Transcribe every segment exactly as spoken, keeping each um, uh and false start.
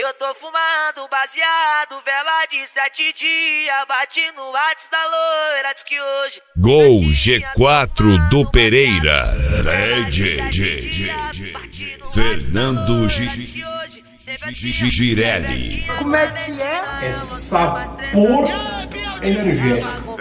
Eu tô fumando baseado, vela de sete dias. Bati no WhatsApp da loira, diz que hoje Gol G quatro do Pereira. D J Fernando Girelli. Como é que é? É sabor energético.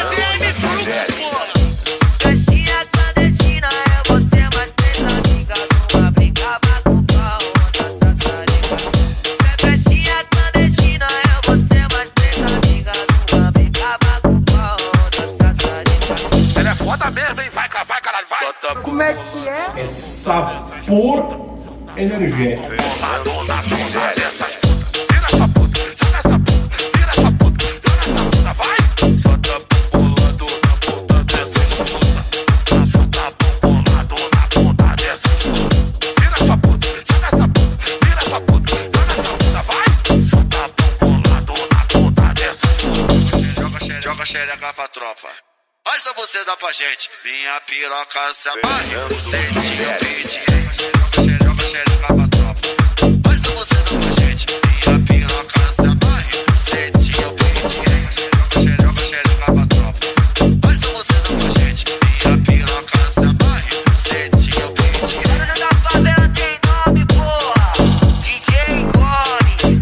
Festinha clandestina é você mais três amigas. Uma brincava com pau, outra sassarica. Festinha clandestina é você mais três amigas. Uma brincava com pau, outra sassarica. Ela é foda mesmo, hein? Vai, vai, caralho, vai. Como é que é? É sabor energético. Toma, dona, dona dessa puta. Vira essa puta, joga essa puta. Vira essa puta, joga essa puta, vai. Solta popolado na ponta dessa puta. Solta popolado na ponta dessa puta. Vira essa puta, joga essa puta. Vira essa puta, joga essa puta, vai. Solta popolado na ponta dessa puta. Joga xereca, joga xereca pra tropa. Faz a você dá pra gente. Minha piroca se amarre, bucetinha pede. Joga xereca pra tropa. Faz a você dá pra gente. Minha piroca se amarre, bucetinha pede. Joga xereca pra tropa. Faz a você dá pra gente. Minha piroca se amarre, bucetinha pede. Barulho da favela tem nome, porra. D J Gone.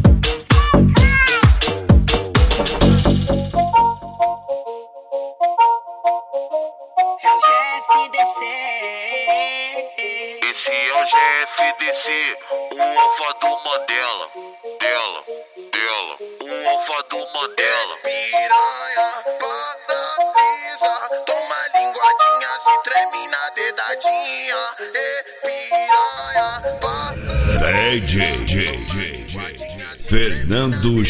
É o G F D C. Esse é o G F D C, o alfa do Mandela. Dela, dela, o alfa do Mandela. Piranha, paralisa, toma linguadinha, se treme na dedadinha. E piranha, paralisa. D J Fernando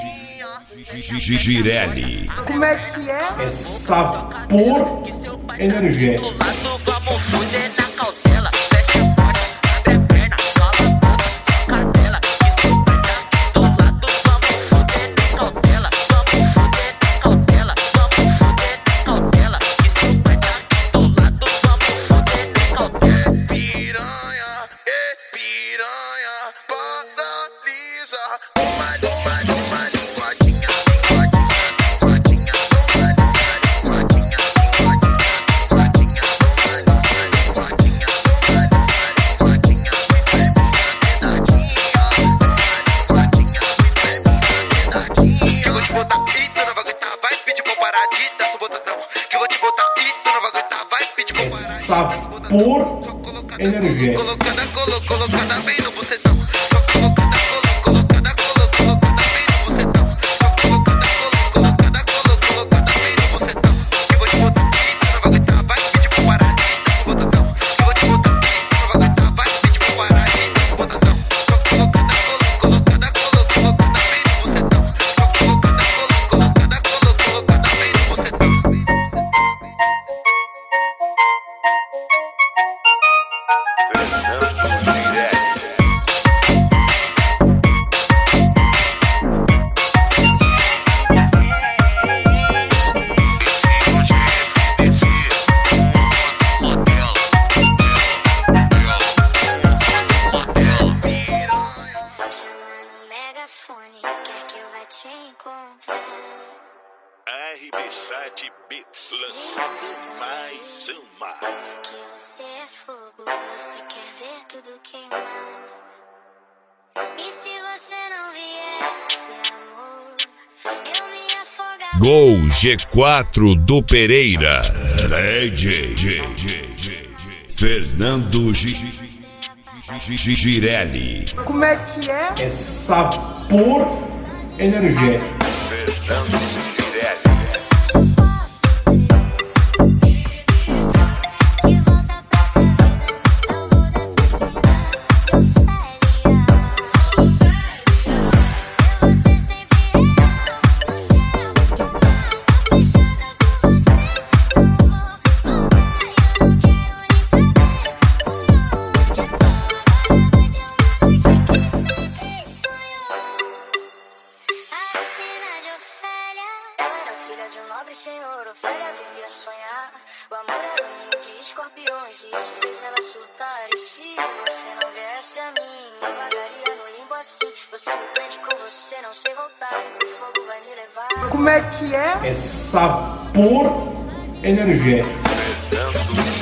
Girelli. Como é que é? É sabor energético. Vamos fuder na cautela. Fecha a porta, abre a perna, cola a boca, soca dela. Isso vai dar do lado. Vamos fuder na cautela. Vamos fuder na cautela. Vamos fuder na cautela. Isso vai dar do lado. Vamos fuder na cautela. Piranha, e piranha, paralisa. Toma, toma, toma, linguadinha, linguadinha, linguadinha. Toma, toma, linguadinha, linguadinha, linguadinha. Toma, toma, linguadinha, toma, toma, linguadinha. Se treme na dedadinha. Toma, linguadinha, se treme na dedadinha. Que eu vou te botar e tu não vai aguentar. Vai pedir pra parar de dar seu botadão. Que eu vou te botar e tu não vai aguentar. Vai pedir pra parar de dar seu botadão. Sabor energético. Colocada, colo, colocada, vem no bucetão. Só colocada, colo, colocada, colo, colocada, vem no bucetão. Só colocada, colo, colocada, colo, colocada, vem no bucetão. Que vou te botar aqui, tu não vai aguentar, vai pedir pra parar de dar seu botadão. Que vou te botar aqui, tu não vai aguentar, vai pedir pra parar de dar seu botadão. Só colocada, colo, colocada, colo, colocada, vem no bucetão. Só colocada, colo, colocada, colo, colocada, vem no bucetão. Megafone, quer que eu vá te encontrar? R B sete Beats, lançando mais uma. Que você é fogo, você quer ver tudo queimar. E se você não viesse, amor, eu me afogar. Gol G quatro do Pereira. D J Fernando Girelli. Como é que é? É sabor energético. Fernando Girelli. De volta pra essa vida, salvo dessa cidade, Ofélia. Eu vou ser sempre real, você é muito mal. Fechada com você, não vou me contar. Eu não quero nem saber onde eu tô. Agora vai ter uma noite que você sempre sonhou. Assassina de Ofélia. Eu era filha de um nobre senhor, Ofélia vivia a sonhar. O amor era um ninho de escorpiões, e isso fez ela surtar. E se você não viesse a mim, eu vagaria no limbo assim. Você me prende com você, não sei voltar. O fogo vai me levar. Como é que é? É sabor energético. Dentro